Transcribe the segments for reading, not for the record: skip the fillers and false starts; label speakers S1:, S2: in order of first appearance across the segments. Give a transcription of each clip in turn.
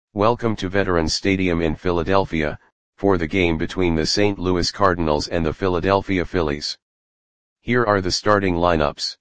S1: Welcome to Veterans Stadium in Philadelphia, for the game between the St. Louis Cardinals and the Philadelphia Phillies. Here are the starting lineups.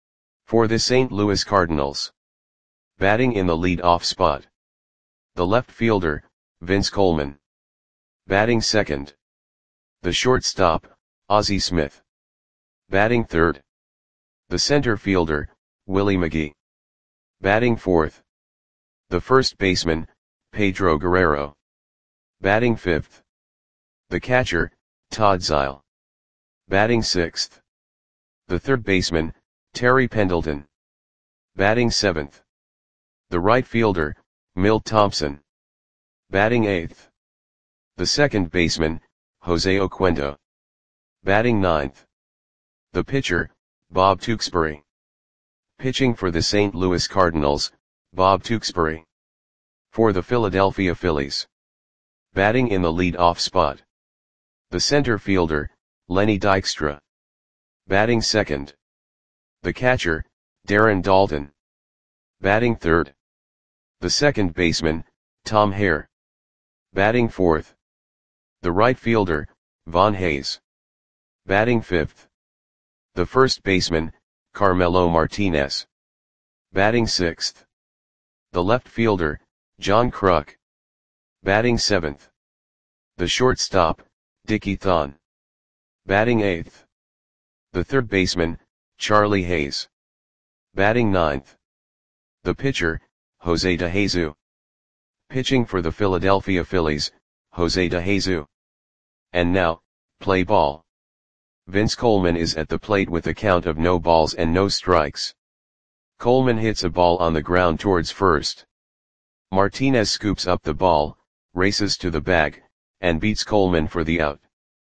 S1: For the St. Louis Cardinals. Batting in the lead-off spot. The left fielder, Vince Coleman. Batting second. The shortstop, Ozzie Smith. Batting third. The center fielder, Willie McGee. Batting fourth. The first baseman, Pedro Guerrero. Batting fifth. The catcher, Todd Zeile. Batting sixth. The third baseman, Terry Pendleton. Batting seventh. The right fielder, Milt Thompson. Batting eighth. The second baseman, Jose Oquendo. Batting ninth. The pitcher, Bob Tewksbury. Pitching for the St. Louis Cardinals, Bob Tewksbury. For the Philadelphia Phillies. Batting in the lead-off spot. The center fielder, Lenny Dykstra. Batting second. The catcher, Darren Daulton. Batting third. The second baseman, Tom Hare. Batting fourth. The right fielder, Von Hayes. Batting fifth. The first baseman, Carmelo Martinez. Batting sixth. The left fielder, John Kruk. Batting seventh. The shortstop, Dickie Thon. Batting eighth. The third baseman, Charlie Hayes. Batting ninth. The pitcher, Jose DeJesus. Pitching for the Philadelphia Phillies, Jose DeJesus. And now, play ball. Vince Coleman is at the plate with a count of no balls and no strikes. Coleman hits a ball on the ground towards first. Martinez scoops up the ball, races to the bag, and beats Coleman for the out.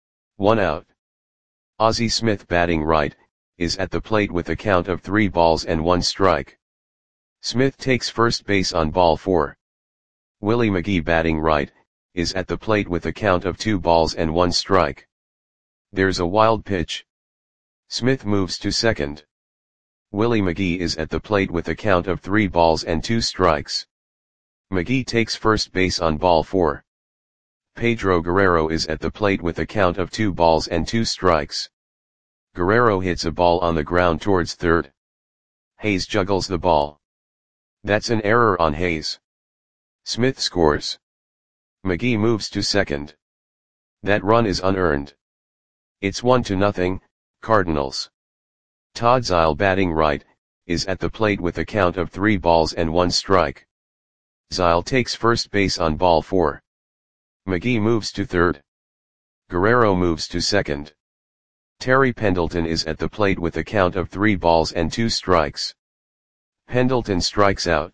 S1: 1 out. Ozzie Smith, batting right, is at the plate with a count of 3 balls and 1 strike. Smith takes first base on ball 4. Willie McGee, batting right, is at the plate with a count of 2 balls and 1 strike. There's a wild pitch. Smith moves to second. Willie McGee is at the plate with a count of 3 balls and 2 strikes. McGee takes first base on ball 4. Pedro Guerrero is at the plate with a count of 2 balls and 2 strikes. Guerrero hits a ball on the ground towards third. Hayes juggles the ball. That's an error on Hayes. Smith scores. McGee moves to second. That run is unearned. It's 1-0, Cardinals. Todd Zeile, batting right, is at the plate with a count of 3 balls and 1 strike. Zeile takes first base on ball 4. McGee moves to third. Guerrero moves to second. Terry Pendleton is at the plate with a count of 3 balls and 2 strikes. Pendleton strikes out.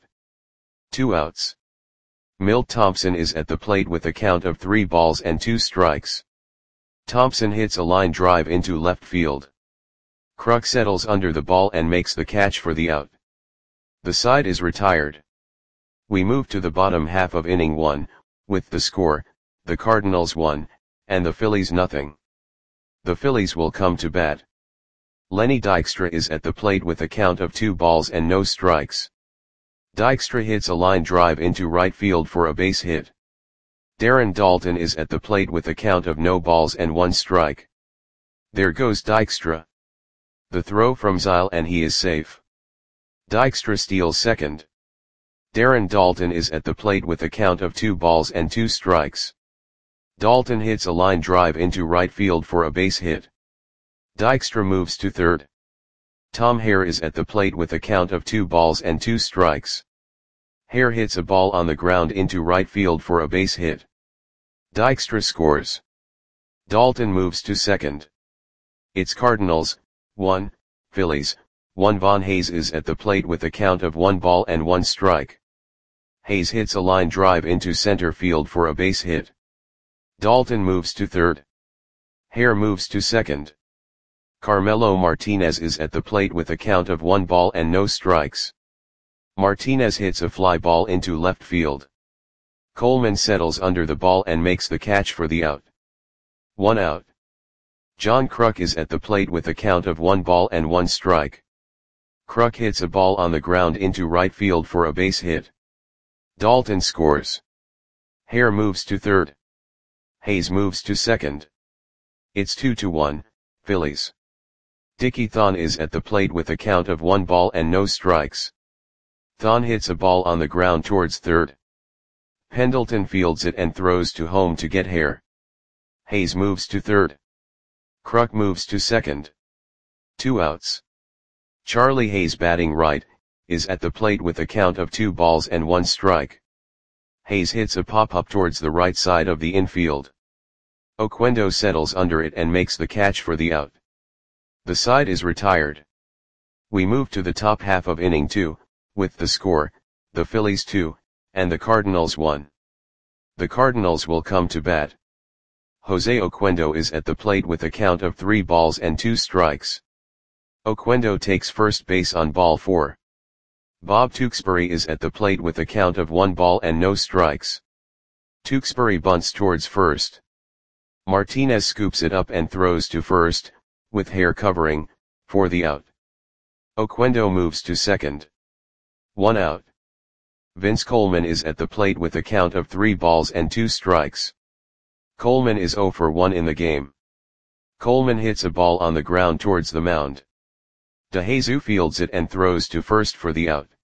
S1: 2 outs. Milt Thompson is at the plate with a count of 3 balls and 2 strikes. Thompson hits a line drive into left field. Kruk settles under the ball and makes the catch for the out. The side is retired. We move to the bottom half of inning 1, with the score, the Cardinals 1, and the Phillies 0. The Phillies will come to bat. Lenny Dykstra is at the plate with a count of 2 balls and no strikes. Dykstra hits a line drive into right field for a base hit. Darren Daulton is at the plate with a count of no balls and 1 strike. There goes Dykstra. The throw from Zeile, and he is safe. Dykstra steals second. Darren Daulton is at the plate with a count of 2 balls and 2 strikes. Daulton hits a line drive into right field for a base hit. Dykstra moves to third. Tom Hare is at the plate with a count of 2 balls and 2 strikes. Hare hits a ball on the ground into right field for a base hit. Dykstra scores. Daulton moves to second. It's Cardinals 1, Phillies 1. Von Hayes is at the plate with a count of 1 ball and 1 strike. Hayes hits a line drive into center field for a base hit. Daulton moves to third. Hare moves to second. Carmelo Martinez is at the plate with a count of 1 ball and no strikes. Martinez hits a fly ball into left field. Coleman settles under the ball and makes the catch for the out. 1 out. John Kruk is at the plate with a count of 1 ball and 1 strike. Kruk hits a ball on the ground into right field for a base hit. Daulton scores. Hare moves to third. Hayes moves to second. It's 2-1, Phillies. Dickie Thon is at the plate with a count of 1 ball and no strikes. Thon hits a ball on the ground towards third. Pendleton fields it and throws to home to get Hare. Hayes moves to third. Kruk moves to second. 2 outs. Charlie Hayes, batting right, is at the plate with a count of 2 balls and 1 strike. Hayes hits a pop-up towards the right side of the infield. Oquendo settles under it and makes the catch for the out. The side is retired. We move to the top half of inning 2, with the score, the Phillies 2, and the Cardinals 1. The Cardinals will come to bat. Jose Oquendo is at the plate with a count of 3 balls and 2 strikes. Oquendo takes first base on ball 4. Bob Tewksbury is at the plate with a count of 1 ball and no strikes. Tewksbury bunts towards first. Martinez scoops it up and throws to first, with Hare covering, for the out. Oquendo moves to second. 1 out. Vince Coleman is at the plate with a count of 3 balls and 2 strikes. Coleman is 0 for 1 in the game. Coleman hits a ball on the ground towards the mound. DeJesus fields it and throws to first for the out.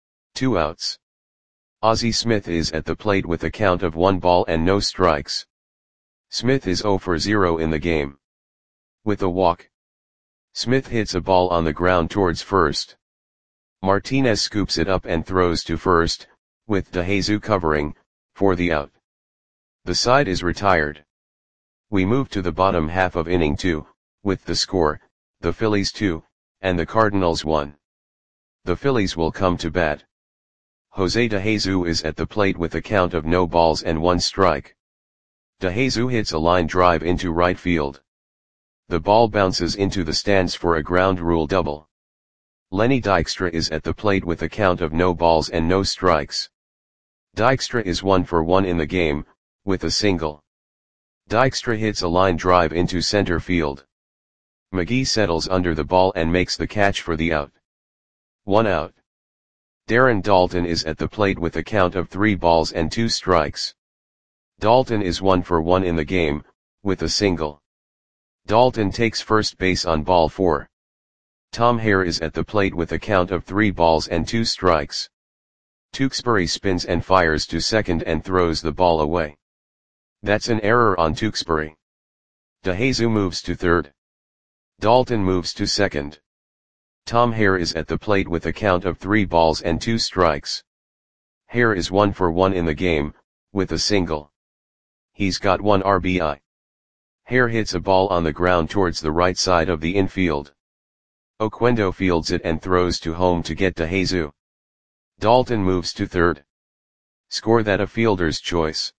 S1: 2 outs. Ozzie Smith is at the plate with a count of 1 ball and no strikes. Smith is 0 for 0 in the game. With a walk, Smith hits a ball on the ground towards first. Martinez scoops it up and throws to first, with DeJesus covering, for the out. The side is retired. We move to the bottom half of inning 2, with the score, the Phillies 2, and the Cardinals 1. The Phillies will come to bat. Jose DeJesus is at the plate with a count of no balls and 1 strike. DeJesus hits a line drive into right field. The ball bounces into the stands for a ground rule double. Lenny Dykstra is at the plate with a count of no balls and no strikes. Dykstra is 1 for 1 in the game, with a single. Dykstra hits a line drive into center field. McGee settles under the ball and makes the catch for the out. 1 out. Darren Daulton is at the plate with a count of 3 balls and 2 strikes. Daulton is 1 for 1 in the game, with a single. Daulton takes first base on ball 4. Tom Hare is at the plate with a count of 3 balls and 2 strikes. Tewksbury spins and fires to second and throws the ball away. That's an error on Tewksbury. DeJesus moves to third. Daulton moves to second. Tom Hare is at the plate with a count of 3 balls and 2 strikes. Hare is 1 for 1 in the game, with a single. He's got 1 RBI. Hare hits a ball on the ground towards the right side of the infield. Oquendo fields it and throws to home to get DeJesus. Daulton moves to third. Score that a fielder's choice.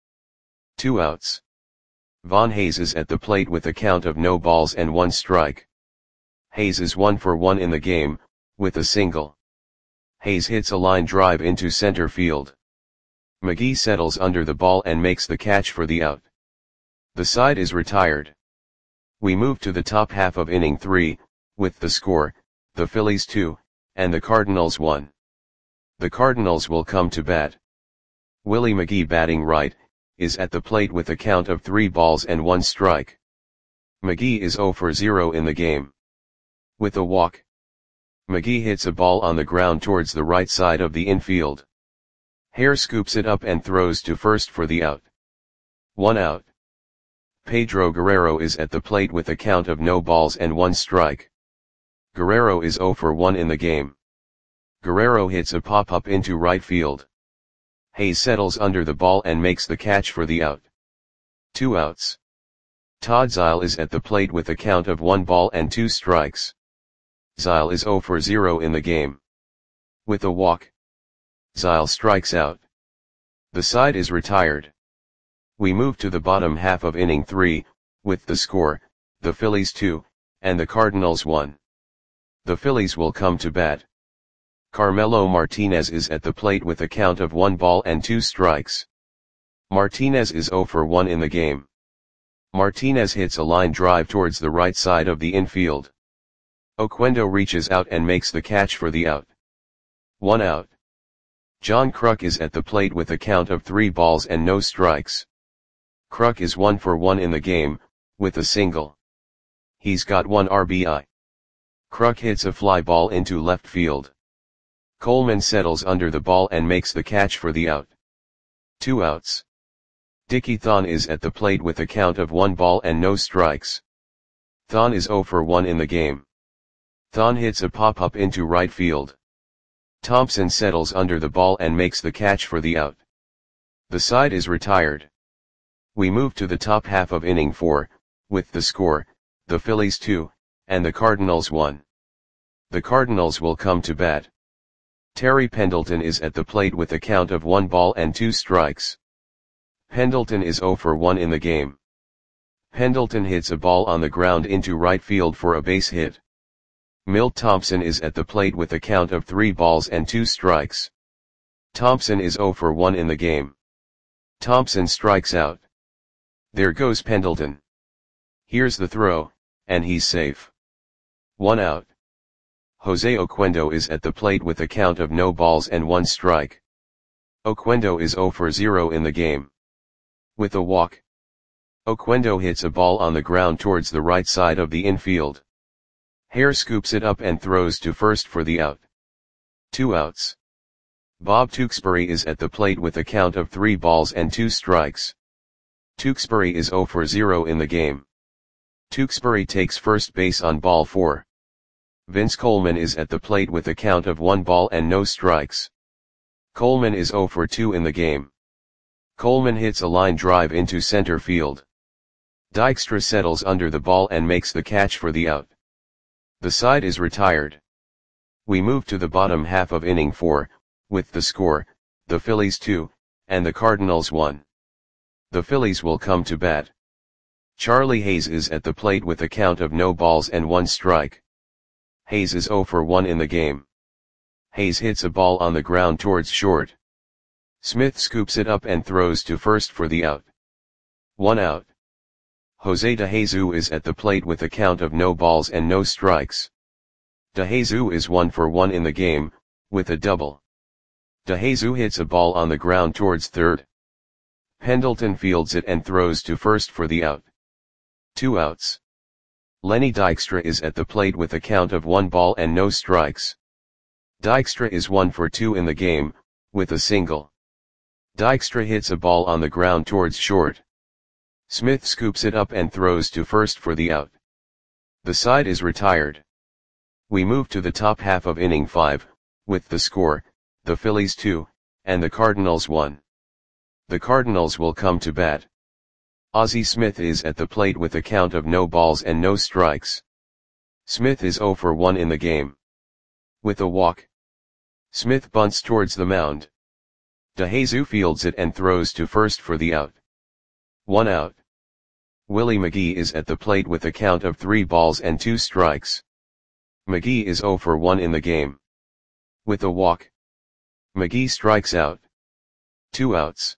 S1: 2 outs. Von Hayes is at the plate with a count of no balls and 1 strike. Hayes is 1 for 1 in the game, with a single. Hayes hits a line drive into center field. McGee settles under the ball and makes the catch for the out. The side is retired. We move to the top half of inning 3, with the score, the Phillies 2, and the Cardinals 1. The Cardinals will come to bat. Willie McGee, batting right, is at the plate with a count of 3 balls and 1 strike. McGee is 0 for 0 in the game. With a walk, McGee hits a ball on the ground towards the right side of the infield. Hare scoops it up and throws to first for the out. 1 out. Pedro Guerrero is at the plate with a count of no balls and 1 strike. Guerrero is 0 for 1 in the game. Guerrero hits a pop-up into right field. Hayes settles under the ball and makes the catch for the out. 2 outs. Todd Zeile is at the plate with a count of 1 ball and 2 strikes. Zeile is 0 for 0 in the game. With a walk, Zeile strikes out. The side is retired. We move to the bottom half of inning 3, with the score, the Phillies 2, and the Cardinals 1. The Phillies will come to bat. Carmelo Martinez is at the plate with a count of 1 ball and 2 strikes. Martinez is 0 for 1 in the game. Martinez hits a line drive towards the right side of the infield. Oquendo reaches out and makes the catch for the out. 1 out. John Kruk is at the plate with a count of 3 balls and no strikes. Kruk is 1 for 1 in the game, with a single. He's got 1 RBI. Kruk hits a fly ball into left field. Coleman settles under the ball and makes the catch for the out. 2 outs. Dickie Thon is at the plate with a count of 1 ball and no strikes. Thon is 0 for 1 in the game. Thon hits a pop-up into right field. Thompson settles under the ball and makes the catch for the out. The side is retired. We move to the top half of inning 4, with the score, the Phillies 2, and the Cardinals 1. The Cardinals will come to bat. Terry Pendleton is at the plate with a count of 1 ball and 2 strikes. Pendleton is 0 for 1 in the game. Pendleton hits a ball on the ground into right field for a base hit. Milt Thompson is at the plate with a count of 3 balls and 2 strikes. Thompson is 0 for 1 in the game. Thompson strikes out. There goes Pendleton. Here's the throw, and he's safe. 1 out. Jose Oquendo is at the plate with a count of no balls and 1 strike. Oquendo is 0 for 0 in the game. With a walk. Oquendo hits a ball on the ground towards the right side of the infield. Hare scoops it up and throws to first for the out. 2 outs. Bob Tewksbury is at the plate with a count of 3 balls and 2 strikes. Tewksbury is 0 for 0 in the game. Tewksbury takes first base on ball 4. Vince Coleman is at the plate with a count of 1 ball and no strikes. Coleman is 0 for 2 in the game. Coleman hits a line drive into center field. Dykstra settles under the ball and makes the catch for the out. The side is retired. We move to the bottom half of inning 4, with the score, the Phillies 2, and the Cardinals 1. The Phillies will come to bat. Charlie Hayes is at the plate with a count of no balls and 1 strike. Hayes is 0 for 1 in the game. Hayes hits a ball on the ground towards short. Smith scoops it up and throws to first for the out. 1 out. Jose DeJesus is at the plate with a count of no balls and no strikes. DeJesus is 1 for 1 in the game, with a double. DeJesus hits a ball on the ground towards third. Pendleton fields it and throws to first for the out. 2 outs. Lenny Dykstra is at the plate with a count of 1 ball and no strikes. Dykstra is 1 for 2 in the game, with a single. Dykstra hits a ball on the ground towards short. Smith scoops it up and throws to first for the out. The side is retired. We move to the top half of inning 5, with the score, the Phillies 2, and the Cardinals 1. The Cardinals will come to bat. Ozzie Smith is at the plate with a count of no balls and no strikes. Smith is 0 for 1 in the game. With a walk. Smith bunts towards the mound. DeJesus fields it and throws to first for the out. 1 out. Willie McGee is at the plate with a count of 3 balls and 2 strikes. McGee is 0 for 1 in the game. With a walk. McGee strikes out. 2 outs.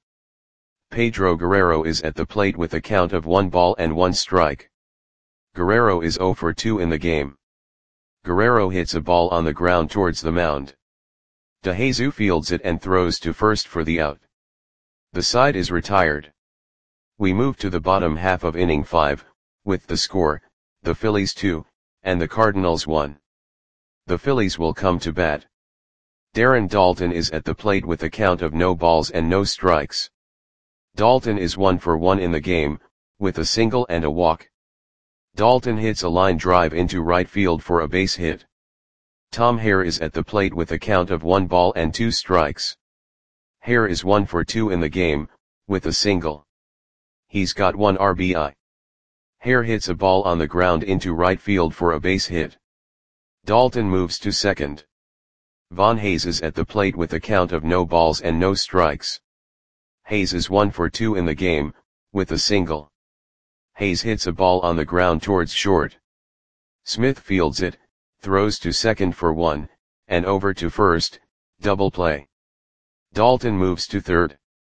S1: Pedro Guerrero is at the plate with a count of 1 ball and 1 strike. Guerrero is 0 for 2 in the game. Guerrero hits a ball on the ground towards the mound. DeJesus fields it and throws to first for the out. The side is retired. We move to the bottom half of inning 5, with the score, the Phillies 2, and the Cardinals 1. The Phillies will come to bat. Darren Daulton is at the plate with a count of no balls and no strikes. Daulton is 1 for 1 in the game, with a single and a walk. Daulton hits a line drive into right field for a base hit. Tom Hare is at the plate with a count of 1 ball and 2 strikes. Hare is 1 for 2 in the game, with a single. He's got 1 RBI. Hare hits a ball on the ground into right field for a base hit. Daulton moves to second. Von Hayes is at the plate with a count of no balls and no strikes. Hayes is 1 for 2 in the game, with a single. Hayes hits a ball on the ground towards short. Smith fields it, throws to second for 1, and over to first, double play. Daulton moves to third.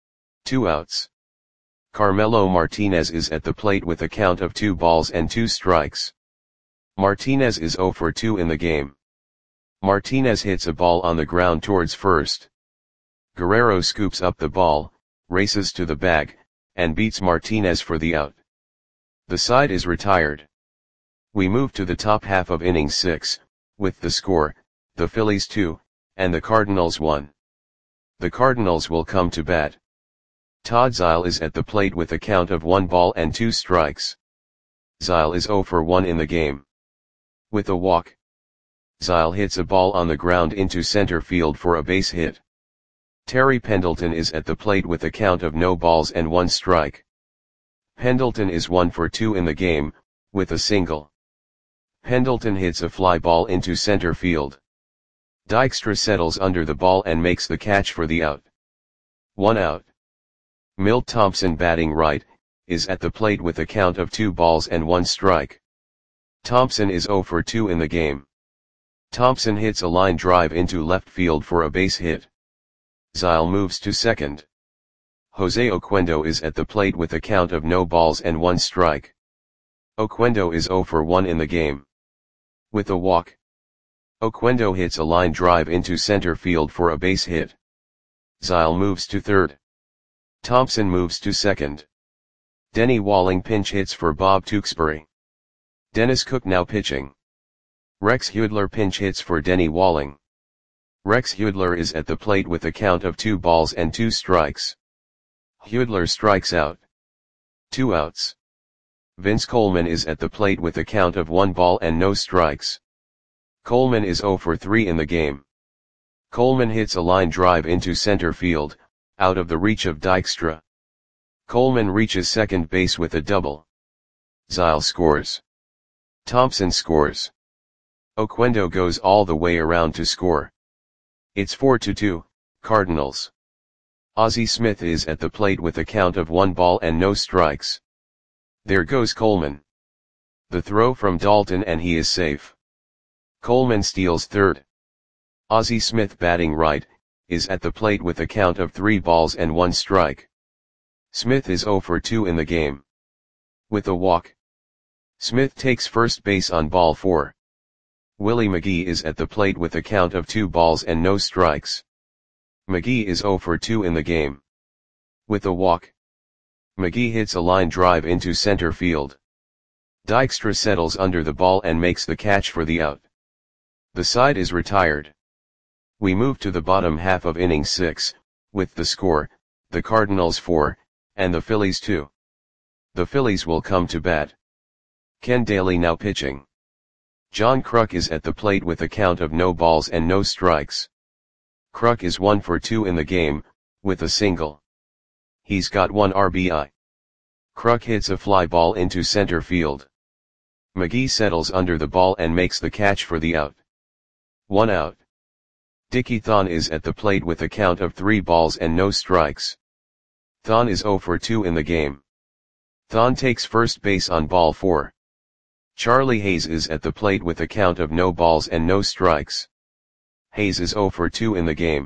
S1: 2 outs. Carmelo Martinez is at the plate with a count of 2 balls and 2 strikes. Martinez is 0 for 2 in the game. Martinez hits a ball on the ground towards first. Guerrero scoops up the ball, races to the bag, and beats Martinez for the out. The side is retired. We move to the top half of inning 6, with the score, the Phillies 2, and the Cardinals 1. The Cardinals will come to bat. Todd Zeile is at the plate with a count of 1 ball and 2 strikes. Zeile is 0 for 1 in the game. With a walk, Zeile hits a ball on the ground into center field for a base hit. Terry Pendleton is at the plate with a count of no balls and 1 strike. Pendleton is 1 for 2 in the game, with a single. Pendleton hits a fly ball into center field. Dykstra settles under the ball and makes the catch for the out. 1 out. Milt Thompson, batting right, is at the plate with a count of 2 balls and 1 strike. Thompson is 0 for 2 in the game. Thompson hits a line drive into left field for a base hit. Zeile moves to second. Jose Oquendo is at the plate with a count of no balls and 1 strike. Oquendo is 0 for 1 in the game. With a walk, Oquendo hits a line drive into center field for a base hit. Zeile moves to third. Thompson moves to second. Denny Walling pinch hits for Bob Tewksbury. Dennis Cook now pitching. Rex Hudler pinch hits for Denny Walling. Rex Hudler is at the plate with a count of 2 balls and 2 strikes. Hudler strikes out. 2 outs. Vince Coleman is at the plate with a count of 1 ball and no strikes. Coleman is 0 for 3 in the game. Coleman hits a line drive into center field, out of the reach of Dykstra. Coleman reaches second base with a double. Zeile scores. Thompson scores. Oquendo goes all the way around to score. It's 4-2, Cardinals. Ozzie Smith is at the plate with a count of 1 ball and no strikes. There goes Coleman. The throw from Dalton and he is safe. Coleman steals third. Ozzie Smith, batting right, is at the plate with a count of 3 balls and 1 strike. Smith is 0 for 2 in the game. With a walk, Smith takes first base on ball 4. Willie McGee is at the plate with a count of 2 balls and no strikes. McGee is 0 for 2 in the game. With a walk, McGee hits a line drive into center field. Dykstra settles under the ball and makes the catch for the out. The side is retired. We move to the bottom half of inning 6, with the score, the Cardinals 4, and the Phillies 2. The Phillies will come to bat. Ken Daly now pitching. John Kruk is at the plate with a count of no balls and no strikes. Kruk is 1 for 2 in the game, with a single. He's got 1 RBI. Kruk hits a fly ball into center field. McGee settles under the ball and makes the catch for the out. 1 out. Dickie Thon is at the plate with a count of 3 balls and no strikes. Thon is 0 for 2 in the game. Thon takes first base on ball 4. Charlie Hayes is at the plate with a count of no balls and no strikes. Hayes is 0 for 2 in the game.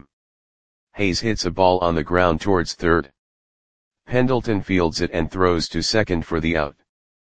S1: Hayes hits a ball on the ground towards third. Pendleton fields it and throws to second for the out.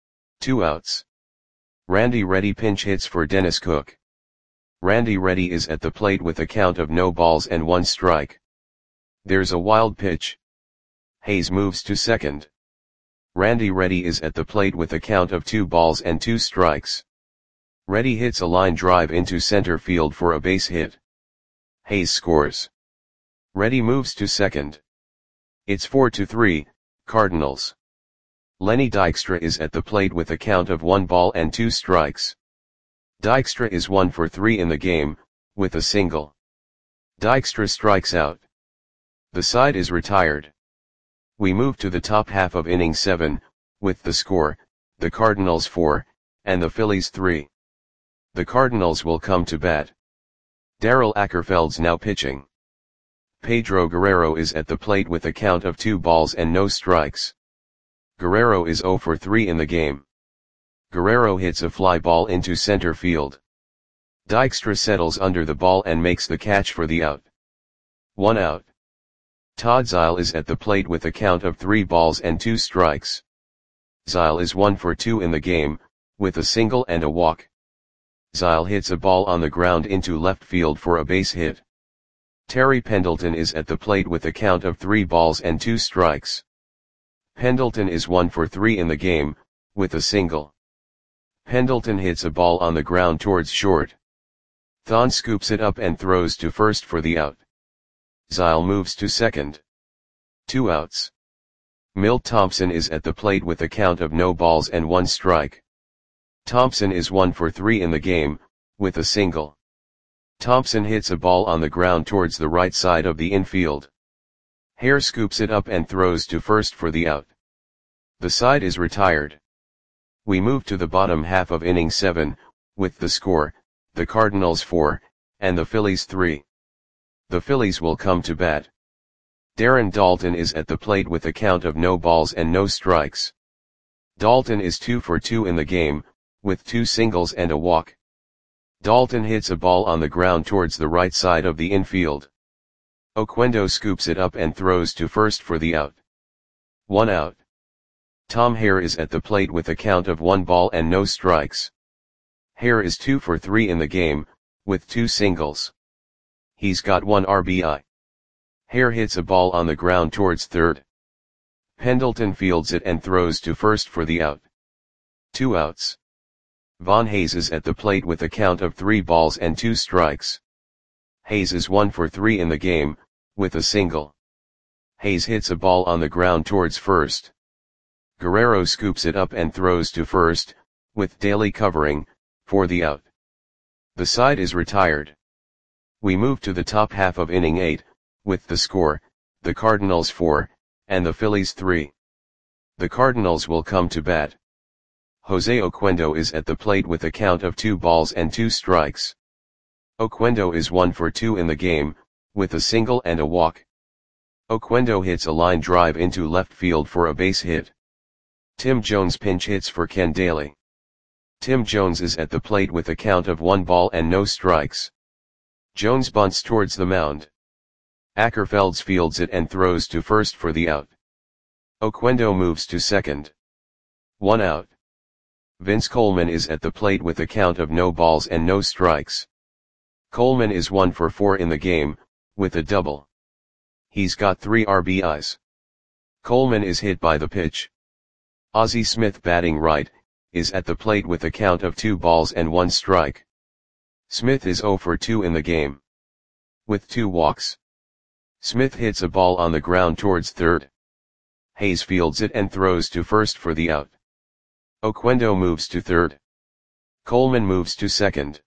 S1: 2 outs. Randy Reddy pinch hits for Dennis Cook. Randy Reddy is at the plate with a count of no balls and 1 strike. There's a wild pitch. Hayes moves to second. Randy Reddy is at the plate with a count of 2 balls and 2 strikes. Reddy hits a line drive into center field for a base hit. Hayes scores. Reddy moves to second. It's 4-3, Cardinals. Lenny Dykstra is at the plate with a count of 1 ball and 2 strikes. Dykstra is 1 for 3 in the game, with a single. Dykstra strikes out. The side is retired. We move to the top half of inning 7, with the score, the Cardinals 4, and the Phillies 3. The Cardinals will come to bat. Darrell Ackerfeld's now pitching. Pedro Guerrero is at the plate with a count of 2 balls and no strikes. Guerrero is 0 for 3 in the game. Guerrero hits a fly ball into center field. Dykstra settles under the ball and makes the catch for the out. 1 out. Todd Zeile is at the plate with a count of 3 balls and 2 strikes. Zeile is 1 for 2 in the game, with a single and a walk. Zeile hits a ball on the ground into left field for a base hit. Terry Pendleton is at the plate with a count of 3 balls and 2 strikes. Pendleton is 1 for 3 in the game, with a single. Pendleton hits a ball on the ground towards short. Thon scoops it up and throws to first for the out. Zile moves to second. 2 outs. Milt Thompson is at the plate with a count of no balls and 1 strike. Thompson is 1 for 3 in the game, with a single. Thompson hits a ball on the ground towards the right side of the infield. Hare scoops it up and throws to first for the out. The side is retired. We move to the bottom half of inning 7, with the score, the Cardinals 4, and the Phillies 3. The Phillies will come to bat. Darren Daulton is at the plate with a count of no balls and no strikes. Daulton is 2 for 2 in the game, with 2 singles and a walk. Daulton hits a ball on the ground towards the right side of the infield. Oquendo scoops it up and throws to first for the out. 1 out. Tom Hare is at the plate with a count of 1 ball and no strikes. Hare is 2 for 3 in the game, with 2 singles. He's got 1 RBI. Hare hits a ball on the ground towards third. Pendleton fields it and throws to first for the out. 2 outs. Von Hayes is at the plate with a count of 3 balls and 2 strikes. Hayes is 1 for 3 in the game, with a single. Hayes hits a ball on the ground towards first. Guerrero scoops it up and throws to first, with Daly covering, for the out. The side is retired. We move to the top half of inning 8, with the score, the Cardinals 4, and the Phillies 3. The Cardinals will come to bat. Jose Oquendo is at the plate with a count of 2 balls and 2 strikes. Oquendo is 1 for 2 in the game, with a single and a walk. Oquendo hits a line drive into left field for a base hit. Tim Jones pinch hits for Ken Daly. Tim Jones is at the plate with a count of 1 ball and no strikes. Jones bunts towards the mound. Ackerfelds fields it and throws to first for the out. Oquendo moves to second. 1 out. Vince Coleman is at the plate with a count of no balls and no strikes. Coleman is 1 for 4 in the game, with a double. He's got 3 RBIs. Coleman is hit by the pitch. Ozzie Smith, batting right, is at the plate with a count of 2 balls and 1 strike. Smith is 0 for 2 in the game, with 2 walks. Smith hits a ball on the ground towards third. Hayes fields it and throws to first for the out. Oquendo moves to third. Coleman moves to second.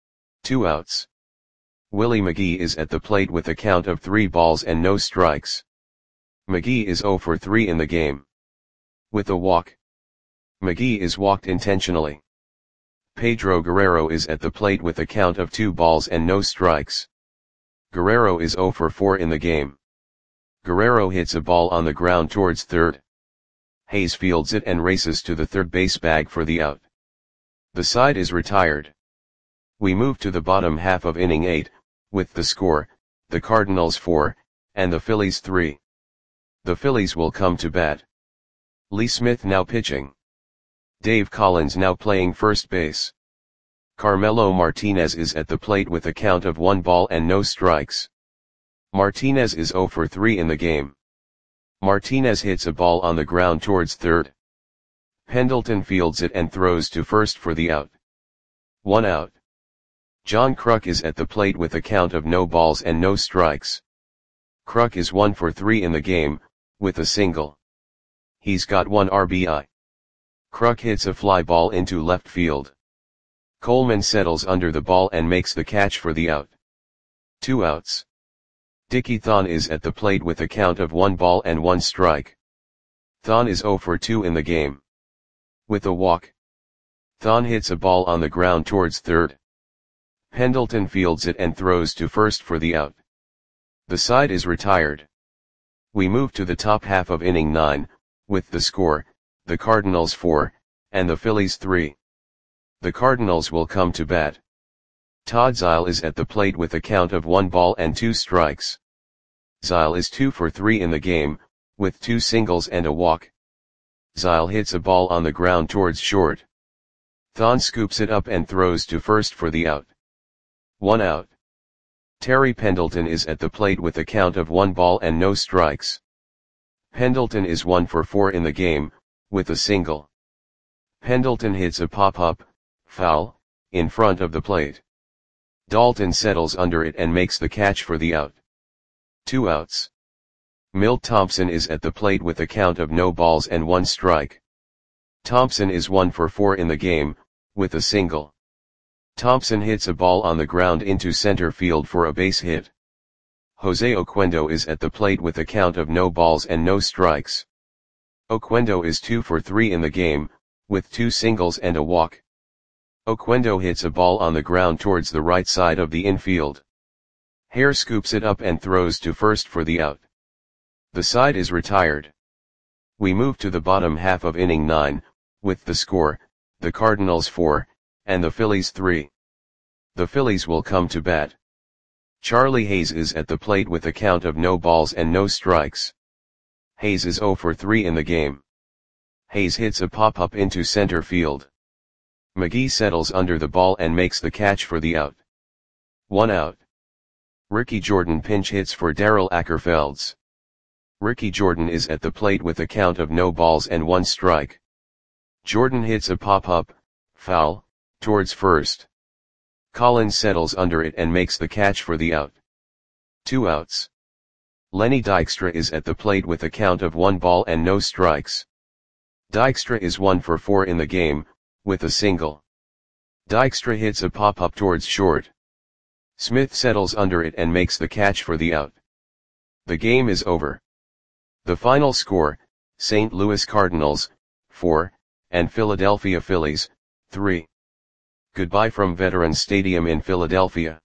S1: 2 outs. Willie McGee is at the plate with a count of 3 balls and no strikes. McGee is 0 for 3 in the game, with a walk. McGee is walked intentionally. Pedro Guerrero is at the plate with a count of 2 balls and no strikes. Guerrero is 0 for 4 in the game. Guerrero hits a ball on the ground towards third. Hayes fields it and races to the third base bag for the out. The side is retired. We move to the bottom half of inning 8, with the score, the Cardinals 4, and the Phillies 3. The Phillies will come to bat. Lee Smith now pitching. Dave Collins now playing first base. Carmelo Martinez is at the plate with a count of 1 ball and no strikes. Martinez is 0 for 3 in the game. Martinez hits a ball on the ground towards third. Pendleton fields it and throws to first for the out. 1 out. John Kruk is at the plate with a count of no balls and no strikes. Kruk is 1 for 3 in the game, with a single. He's got 1 RBI. Kruk hits a fly ball into left field. Coleman settles under the ball and makes the catch for the out. 2 outs. Dickie Thon is at the plate with a count of 1 ball and 1 strike. Thon is 0 for 2 in the game, with a walk. Thon hits a ball on the ground towards third. Pendleton fields it and throws to first for the out. The side is retired. We move to the top half of inning 9, with the score, the Cardinals 4, and the Phillies 3. The Cardinals will come to bat. Todd Zile is at the plate with a count of 1 ball and 2 strikes. Zile is 2 for 3 in the game, with 2 singles and a walk. Zile hits a ball on the ground towards short. Thon scoops it up and throws to first for the out. 1 out. Terry Pendleton is at the plate with a count of 1 ball and no strikes. Pendleton is 1 for 4 in the game, with a single. Pendleton hits a pop-up, foul, in front of the plate. Dalton settles under it and makes the catch for the out. 2 outs. Milt Thompson is at the plate with a count of no balls and 1 strike. Thompson is 1 for 4 in the game, with a single. Thompson hits a ball on the ground into center field for a base hit. Jose Oquendo is at the plate with a count of no balls and no strikes. Oquendo is 2 for 3 in the game, with 2 singles and a walk. Oquendo hits a ball on the ground towards the right side of the infield. Hare scoops it up and throws to first for the out. The side is retired. We move to the bottom half of inning 9, with the score, the Cardinals 4, and the Phillies 3. The Phillies will come to bat. Charlie Hayes is at the plate with a count of no balls and no strikes. Hayes is 0 for 3 in the game. Hayes hits a pop-up into center field. McGee settles under the ball and makes the catch for the out. 1 out. Ricky Jordan pinch hits for Darrell Ackerfelds. Ricky Jordan is at the plate with a count of no balls and 1 strike. Jordan hits a pop-up, foul, towards first. Collins settles under it and makes the catch for the out. 2 outs. Lenny Dykstra is at the plate with a count of 1 ball and no strikes. Dykstra is 1 for 4 in the game, with a single. Dykstra hits a pop-up towards short. Smith settles under it and makes the catch for the out. The game is over. The final score, St. Louis Cardinals, 4, and Philadelphia Phillies, 3. Goodbye from Veterans Stadium in Philadelphia.